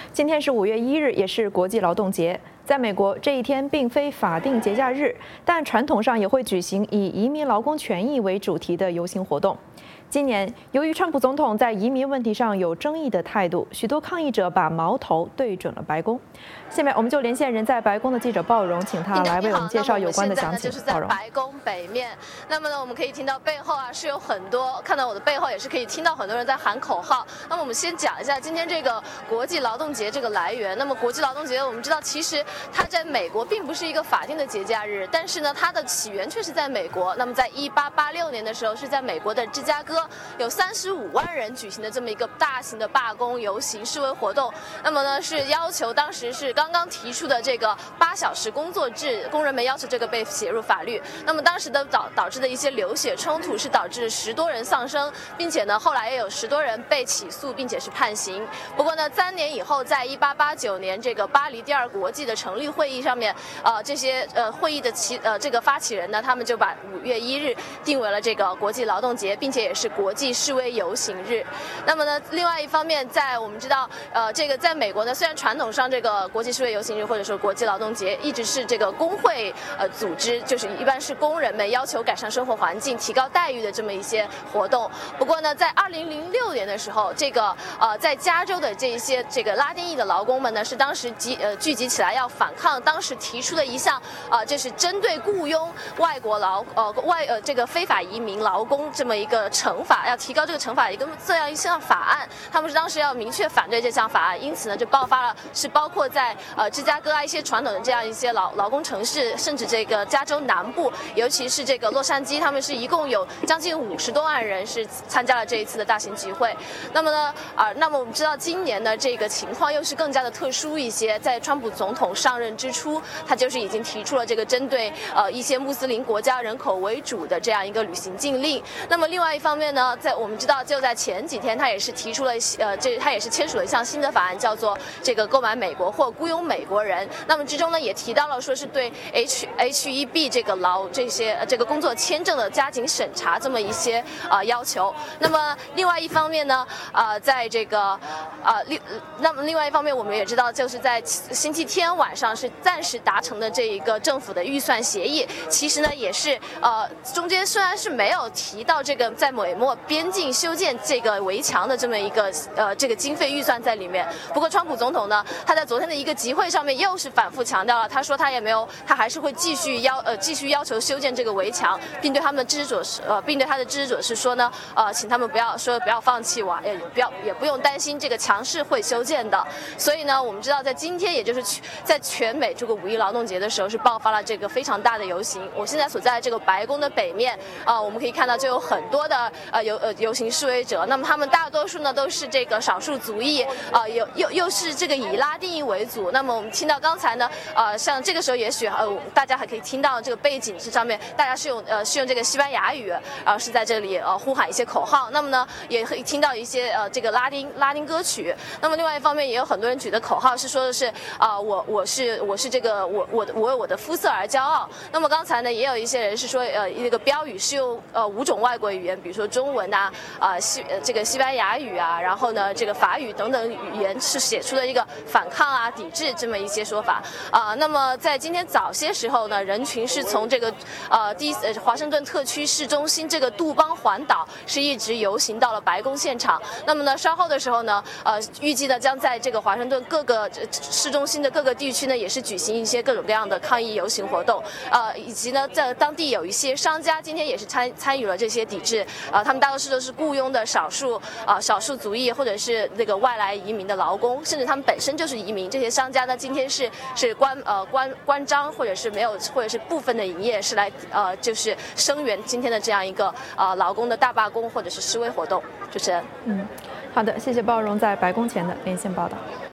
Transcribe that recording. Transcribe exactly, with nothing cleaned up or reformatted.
今天是五月一日，也是国际劳动节。在美国，这一天并非法定节假日，但传统上也会举行以移民劳工权益为主题的游行活动。今年，由于川普总统在移民问题上有争议的态度，许多抗议者把矛头对准了白宫。下面我们就连线人在白宫的记者鲍荣，请他来为我们介绍有关的详情。 鲍荣，白宫北面。那么呢，我们可以听到背后啊是有很多，看到我的背后也是可以听到很多人在喊口号。那么我们先讲一下今天这个国际劳动节这个来源。那么国际劳动节，我们知道其实它在美国并不是一个法定的节假日，但是呢，它的起源却是在美国。那么在一八八六年的时候，是在美国的芝加哥。有三十五万人举行的这么一个大型的罢工、游行、示威活动，那么呢是要求当时是刚刚提出的这个八小时工作制，工人们要求这个被写入法律。那么当时的导导致的一些流血冲突是导致十多人丧生，并且呢后来也有十多人被起诉，并且是判刑。不过呢，三年以后，在一八八九年这个巴黎第二国际的成立会议上面，呃这些呃会议的起呃这个发起人呢，他们就把五月一日定为了这个国际劳动节，并且也是国际示威游行日。那么呢，另外一方面，在我们知道，呃，这个在美国呢，虽然传统上这个国际示威游行日或者说国际劳动节一直是这个工会呃组织，就是一般是工人们要求改善生活环境、提高待遇的这么一些活动。不过呢，在二零零六年的时候，这个呃在加州的这一些这个拉丁裔的劳工们呢，是当时集呃聚集起来要反抗当时提出的一项啊、呃，就是针对雇佣外国劳呃外呃这个非法移民劳工这么一个惩罚，要提高这个惩罚一个这样一项法案，他们是当时要明确反对这项法案，因此呢就爆发了，是包括在呃芝加哥啊一些传统的这样一些劳劳工城市，甚至这个加州南部，尤其是这个洛杉矶，他们是一共有将近五十多万人是参加了这一次的大型集会。那么呢啊、呃，那么我们知道今年呢这个情况又是更加的特殊一些，在川普总统上任之初，他就是已经提出了这个针对呃一些穆斯林国家人口为主的这样一个旅行禁令。那么另外一方面呢，在我们知道就在前几天，他也是提出了呃，这他也是签署了一项新的法案，叫做这个购买美国或雇佣美国人。那么之中呢，也提到了说是对 H H 一 B 这个劳这些、呃、这个工作签证的加紧审查这么一些呃要求。那么另外一方面呢，呃，在这个呃另那么另外一方面，我们也知道，就是在星期天晚上是暂时达成的这一个政府的预算协议，其实呢也是呃中间虽然是没有提到这个在美墨边境修建这个围墙的这么一个呃这个经费预算在里面。不过川普总统呢，他在昨天的一个集会上面又是反复强调了，他说他也没有，他还是会继续要呃继续要求修建这个围墙，并对他们的支持者是呃并对他的支持者是说呢呃请他们不要说不要放弃我，也不要也不用担心这个墙是会修建的。所以呢，我们知道在今天，也就是在全美这个五一劳动节的时候，是爆发了这个非常大的游行。我现在所在的这个白宫的北面啊、呃，我们可以看到就有很多的呃游呃游行示威者，那么他们大多数呢都是这个少数族裔，啊、呃，有又又是这个以拉丁裔为主。那么我们听到刚才呢，呃，像这个时候也许呃大家还可以听到这个背景是上面大家是用呃是用这个西班牙语，然、呃、后是在这里呃呼喊一些口号。那么呢也可以听到一些呃这个拉丁拉丁歌曲。那么另外一方面也有很多人举的口号是说的是啊、呃、我我是我是这个我我我为我的肤色而骄傲。那么刚才呢也有一些人是说呃这个标语是用呃五种外国语言，比如说中文呐啊、呃、西呃这个西班牙语啊，然后呢这个法语等等语言是写出了一个反抗啊抵制这么一些说法啊、呃。那么在今天早些时候呢，人群是从这个呃第呃华盛顿特区市中心这个杜邦环岛是一直游行到了白宫现场。那么呢稍后的时候呢呃预计呢将在这个华盛顿各个市中心的各个地区呢也是举行一些各种各样的抗议游行活动，呃以及呢在当地有一些商家今天也是参参与了这些抵制，呃他们大多数都是雇佣的少数啊、呃、少数族裔或者是那个外来移民的劳工，甚至他们本身就是移民。这些商家呢今天是是关呃关关张，或者是没有或者是部分的营业，是来呃就是声援今天的这样一个呃劳工的大罢工或者是示威活动。主持人， 嗯，好的，谢谢鲍荣在白宫前的连线报道。